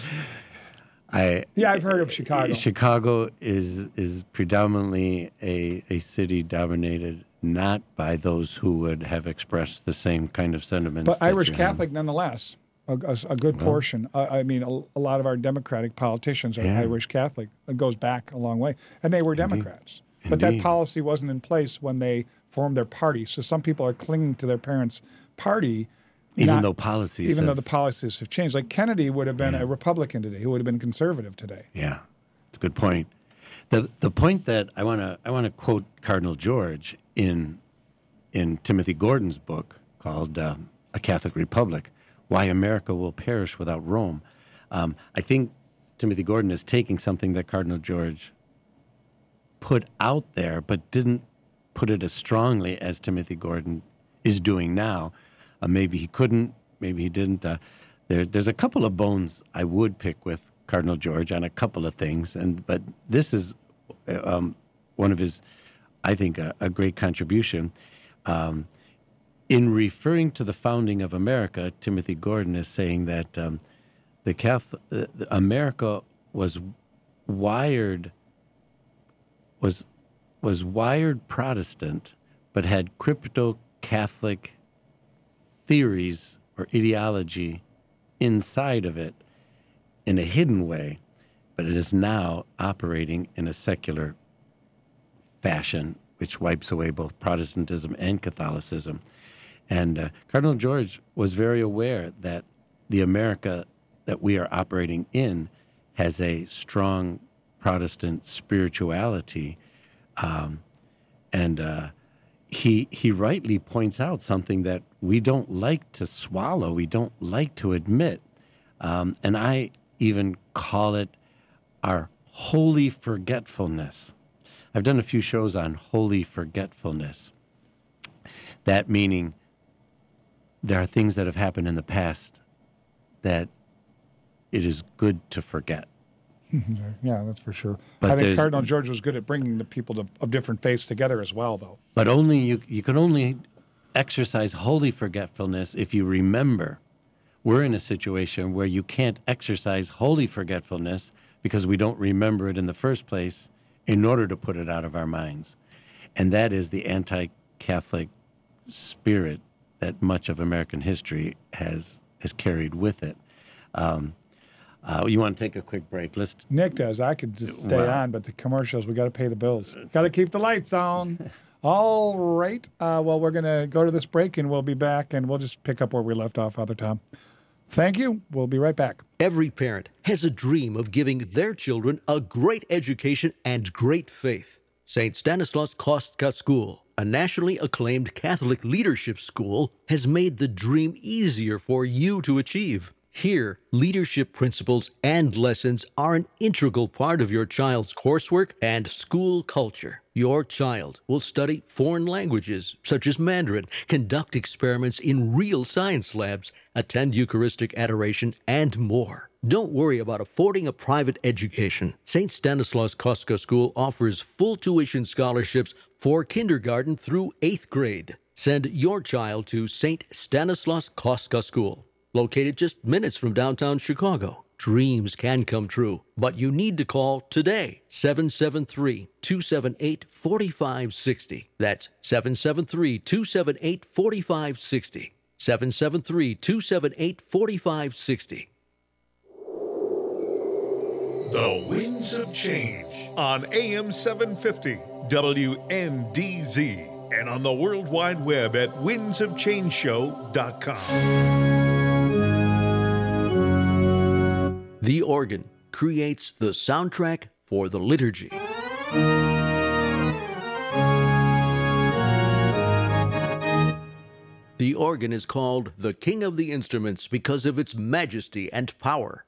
I've heard of Chicago. Chicago is predominantly a city dominated not by those who would have expressed the same kind of sentiments. But Irish Catholic nonetheless, a good portion. I mean, a lot of our Democratic politicians are Irish Catholic. It goes back a long way. And they were Democrats. But that policy wasn't in place when they formed their party. So some people are clinging to their parents' party. Even though the policies have changed. Like Kennedy would have been a Republican today. He would have been conservative today. Yeah, it's a good point. The point that I want to quote Cardinal George in Timothy Gordon's book called A Catholic Republic, Why America Will Perish Without Rome. I think Timothy Gordon is taking something that Cardinal George put out there, but didn't put it as strongly as Timothy Gordon is doing now. Maybe he couldn't, maybe he didn't. There's a couple of bones I would pick with Cardinal George on a couple of things, but this is one of his, I think, a great contribution. In referring to the founding of America, Timothy Gordon is saying that America was wired Protestant, but had crypto-Catholic theories or ideology inside of it in a hidden way, but it is now operating in a secular fashion which wipes away both Protestantism and Catholicism. And Cardinal George was very aware that the America that we are operating in has a strong Protestant spirituality. He rightly points out something that we don't like to swallow, we don't like to admit. And I even call it our holy forgetfulness. I've done a few shows on holy forgetfulness. That meaning there are things that have happened in the past that it is good to forget. Yeah, that's for sure. But I think Cardinal George was good at bringing the people of different faiths together as well, though. But only you can only exercise holy forgetfulness if you remember. We're in a situation where you can't exercise holy forgetfulness because we don't remember it in the first place in order to put it out of our minds. And that is the anti-Catholic spirit that much of American history has carried with it. You want to take a quick break? Nick does. I could just stay on, but the commercials, we got to pay the bills. Got to keep the lights on. All right. Well, we're going to go to this break, and we'll be back, and we'll just pick up where we left off, Father Tom. Thank you. We'll be right back. Every parent has a dream of giving their children a great education and great faith. St. Stanislaus Kostka School, a nationally acclaimed Catholic leadership school, has made the dream easier for you to achieve. Here, leadership principles and lessons are an integral part of your child's coursework and school culture. Your child will study foreign languages, such as Mandarin, conduct experiments in real science labs, attend Eucharistic adoration, and more. Don't worry about affording a private education. St. Stanislaus Kostka School offers full tuition scholarships for kindergarten through 8th grade. Send your child to St. Stanislaus Kostka School, located just minutes from downtown Chicago. Dreams can come true, but you need to call today, 773-278-4560. That's 773-278-4560. 773-278-4560. The Winds of Change on AM 750 WNDZ and on the World Wide Web at windsofchangeshow.com. The organ creates the soundtrack for the liturgy. The organ is called the King of the Instruments because of its majesty and power.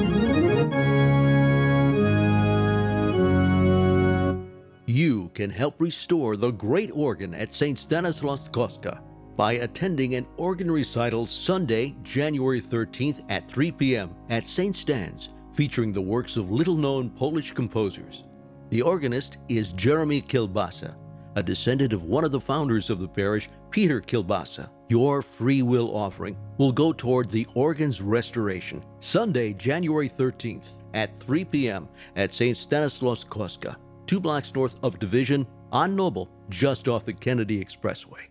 You can help restore the great organ at St. Stanislaus Kostka by attending an organ recital Sunday, January 13th at 3 p.m. at St. Stan's, featuring the works of little-known Polish composers. The organist is Jeremy Kielbasa, a descendant of one of the founders of the parish, Peter Kielbasa. Your free will offering will go toward the organ's restoration. Sunday, January 13th at 3 p.m. at St. Stanislaus Kostka, 2 blocks north of Division on Noble, just off the Kennedy Expressway.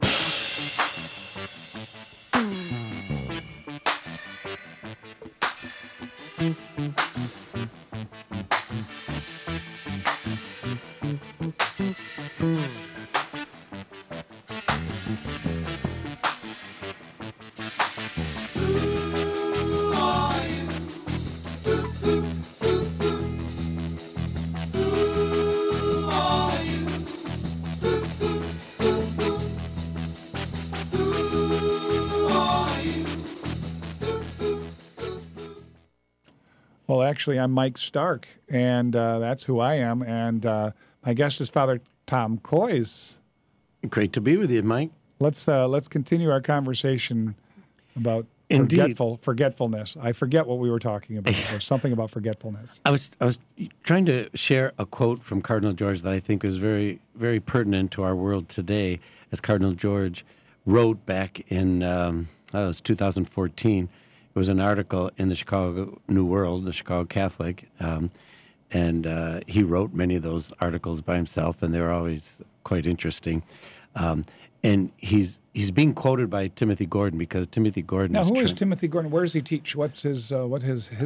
Well, actually, I'm Mike Stark, and that's who I am. And my guest is Father Tom Koys. Great to be with you, Mike. Let's continue our conversation about forgetfulness. I forget what we were talking about. There's something about forgetfulness. I was trying to share a quote from Cardinal George that I think is very, very pertinent to our world today, as Cardinal George wrote back in it was 2014. It was an article in the Chicago New World, the Chicago Catholic, and he wrote many of those articles by himself, and they were always quite interesting. And he's being quoted by Timothy Gordon because Timothy Gordon. Now, who is Timothy Gordon? Where does he teach? What's his deal?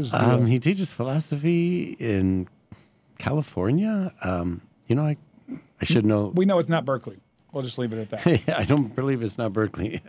He teaches philosophy in California. I should know. We know it's not Berkeley. We'll just leave it at that. I don't believe it's not Berkeley.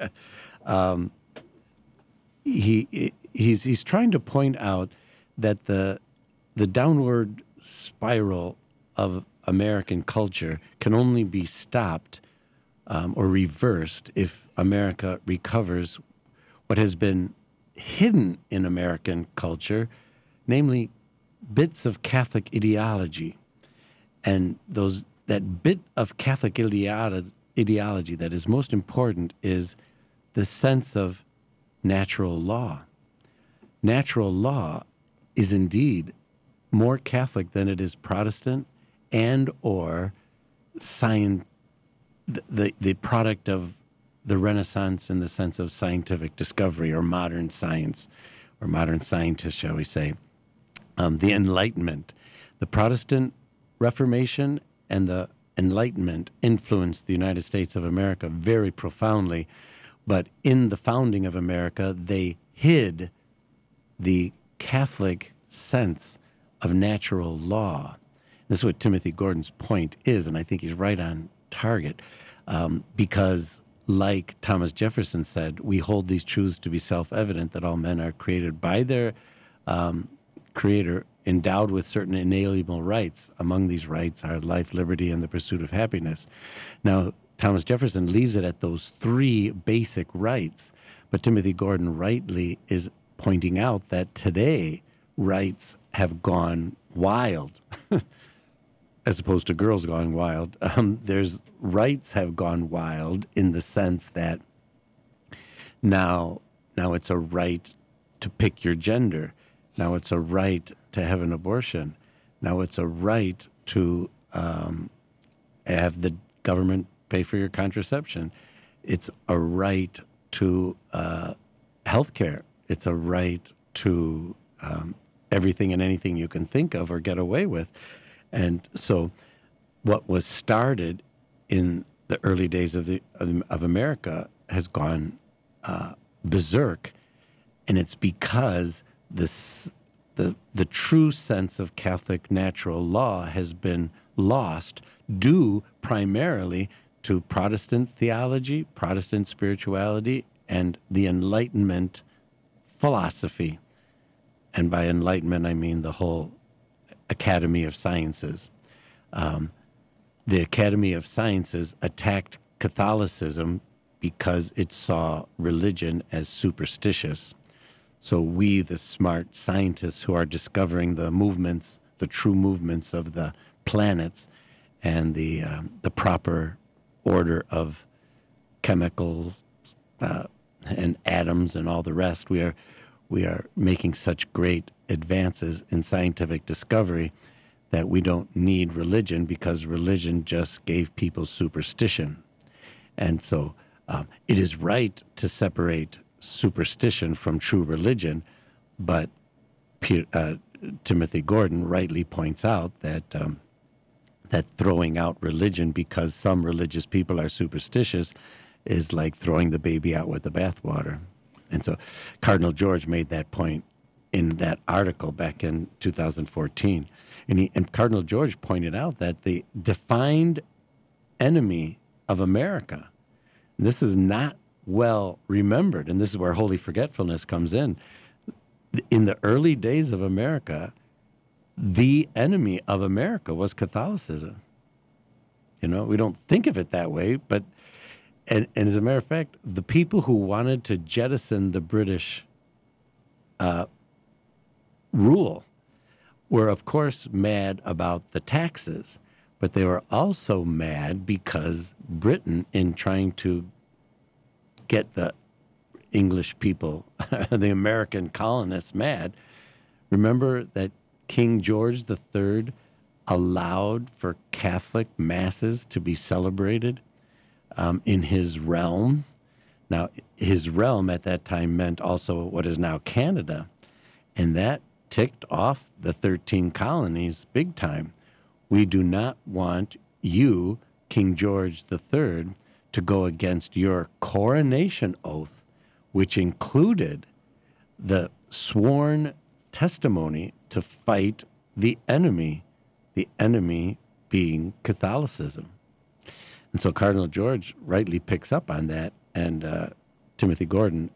He's trying to point out that the downward spiral of American culture can only be stopped or reversed if America recovers what has been hidden in American culture, namely bits of Catholic ideology. And that bit of Catholic ideology that is most important is the sense of natural law. Natural law is indeed more Catholic than it is Protestant and or the product of the Renaissance in the sense of scientific discovery or modern science or modern scientists, shall we say. The Enlightenment. The Protestant Reformation and the Enlightenment influenced the United States of America very profoundly, but in the founding of America, they hid the Catholic sense of natural law. This is what Timothy Gordon's point is, and I think he's right on target, because like Thomas Jefferson said, we hold these truths to be self-evident that all men are created by their Creator, endowed with certain inalienable rights. Among these rights are life, liberty, and the pursuit of happiness. Now, Thomas Jefferson leaves it at those three basic rights, but Timothy Gordon rightly is pointing out that today rights have gone wild, as opposed to girls going wild. There's rights have gone wild in the sense that now it's a right to pick your gender. Now it's a right to have an abortion. Now it's a right to have the government pay for your contraception. It's a right to health care. It's a right to everything and anything you can think of or get away with. And so what was started in the early days of America has gone berserk, and it's because the true sense of Catholic natural law has been lost due primarily to Protestant theology, Protestant spirituality, and the Enlightenment philosophy. And by Enlightenment, I mean the whole Academy of Sciences. The Academy of Sciences attacked Catholicism because it saw religion as superstitious. So we, the smart scientists who are discovering the movements, the true movements of the planets and the proper order of chemicals and atoms and all the rest, we are making such great advances in scientific discovery that we don't need religion because religion just gave people superstition. And so it is right to separate superstition from true religion, but Timothy Gordon rightly points out that that throwing out religion because some religious people are superstitious is like throwing the baby out with the bathwater. And so Cardinal George made that point in that article back in 2014. And Cardinal George pointed out that the defined enemy of America, this is not well remembered, and this is where holy forgetfulness comes in. In the early days of America, the enemy of America was Catholicism. You know, we don't think of it that way, but and as a matter of fact, the people who wanted to jettison the British rule were, of course, mad about the taxes, but they were also mad because Britain, in trying to get the English people, the American colonists, mad, remember that King George III allowed for Catholic masses to be celebrated in his realm. Now, his realm at that time meant also what is now Canada, and that ticked off the 13 colonies big time. We do not want you, King George III, to go against your coronation oath, which included the sworn testimony to fight the enemy being Catholicism. And so Cardinal George rightly picks up on that, and Timothy Gordon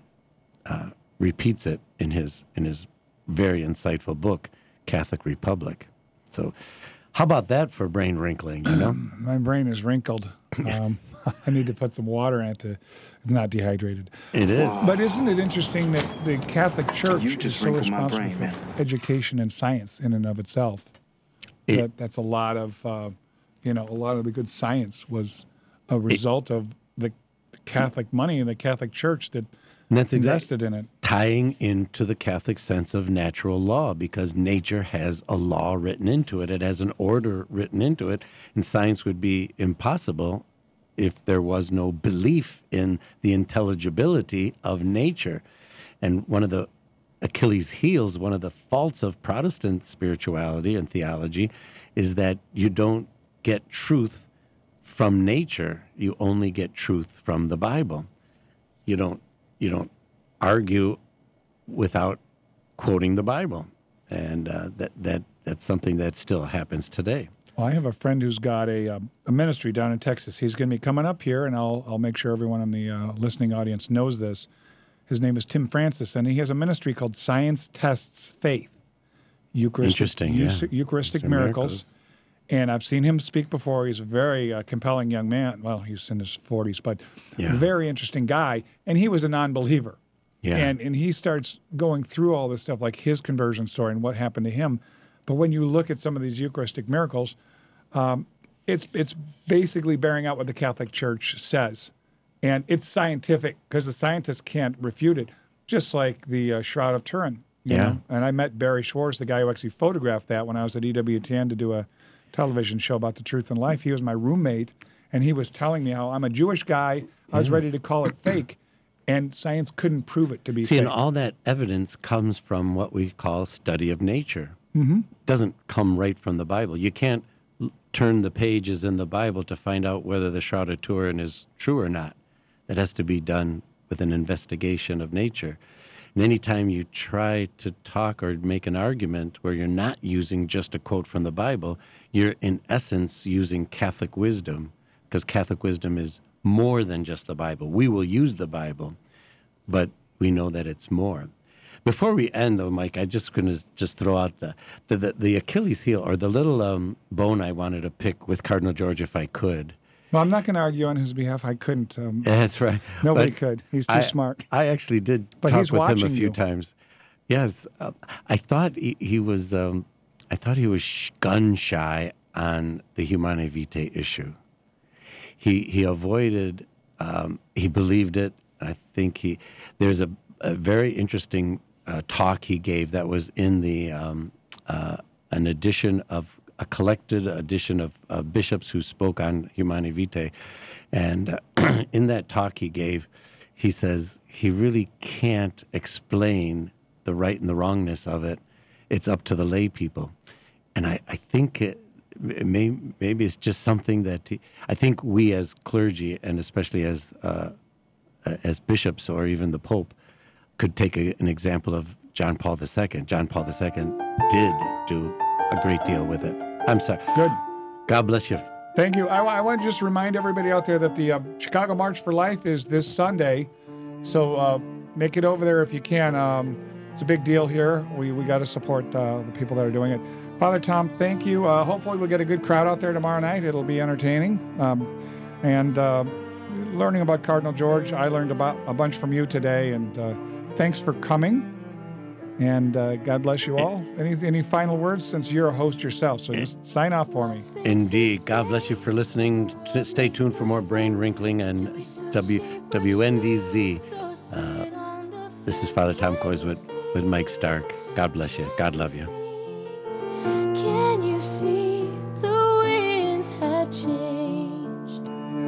repeats it in his very insightful book, Catholic Republic. So how about that for brain wrinkling, you know? My brain is wrinkled. I need to put some water in it to it's not dehydrated. It is. But isn't it interesting that the Catholic Church You is just so wrinkled my responsible brain, for man. education and science in and of itself? That's a lot of, a lot of the good science was a result of the Catholic money and the Catholic Church that And that's invested in it. Tying into the Catholic sense of natural law, because nature has a law written into it. It has an order written into it, and science would be impossible if there was no belief in the intelligibility of nature. And one of the Achilles' heels, one of the faults of Protestant spirituality and theology is that you don't get truth from nature. You only get truth from the Bible. You don't argue without quoting the Bible, and that's something that still happens today. Well, I have a friend who's got a ministry down in Texas. He's going to be coming up here, and I'll make sure everyone in the listening audience knows this. His name is Tim Francis, and he has a ministry called Science Tests Faith. Interesting, yeah. Eucharistic They're miracles. And I've seen him speak before. He's a very compelling young man. Well, he's in his 40s, but Yeah. very interesting guy. And he was a non-believer. Yeah. And he starts going through all this stuff, like his conversion story and what happened to him. But when you look at some of these Eucharistic miracles, it's basically bearing out what the Catholic Church says. And it's scientific because the scientists can't refute it, just like the Shroud of Turin. You know? And I met Barry Schwartz, the guy who actually photographed that when I was at EWTN to do a television show about the truth and life. He was my roommate, and he was telling me how I'm a Jewish guy. I was ready to call it fake, and science couldn't prove it to be fake. And all that evidence comes from what we call study of nature. Mm-hmm. It doesn't come right from the Bible. You can't turn the pages in the Bible to find out whether the Shroud of Turin is true or not. That has to be done with an investigation of nature. And anytime you try to talk or make an argument where you're not using just a quote from the Bible, you're in essence using Catholic wisdom, because Catholic wisdom is more than just the Bible. We will use the Bible, but we know that it's more. Before we end, though, Mike, I'm just going to throw out the Achilles heel, or the little bone I wanted to pick with Cardinal George if I could. Well, I'm not going to argue on his behalf. I couldn't. That's right. Nobody But could. He's too smart. I actually did But talk he's with him a watching few you. times. Yes, I thought he was. I thought he was gun shy on the Humanae Vitae issue. He avoided. He believed it. I think there's a very interesting talk he gave that was in the an edition of a collected edition of bishops who spoke on Humanae Vitae, and in that talk he gave, he says he really can't explain the right and the wrongness of it. It's up to the lay people, and I think maybe it's just something that I think we as clergy, and especially as bishops or even the Pope, could take an example of John Paul II. John Paul II did do a great deal with it. I'm sorry. Good. God bless you. Thank you. I want to just remind everybody out there that the Chicago March for Life is this Sunday. So make it over there if you can. It's a big deal here. We got to support the people that are doing it. Father Tom, thank you. Hopefully we'll get a good crowd out there tomorrow night. It'll be entertaining. And learning about Cardinal George, I learned about a bunch from you today. And thanks for coming. And God bless you all. Any final words, since you're a host yourself? So just sign off for me. Indeed. God bless you for listening. Stay tuned for more brain wrinkling and WNDZ. This is Father Tom Coys with Mike Stark. God bless you. God love you. Can you see the winds have changed?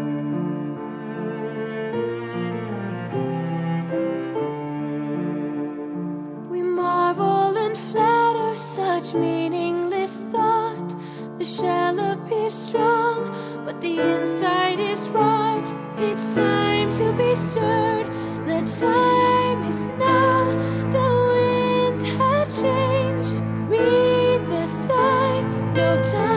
We marvel and flatter such meaningless thought. The shell appears strong, but the inside is right. It's time to be stirred. The time is now. The winds have changed. Read the signs. No time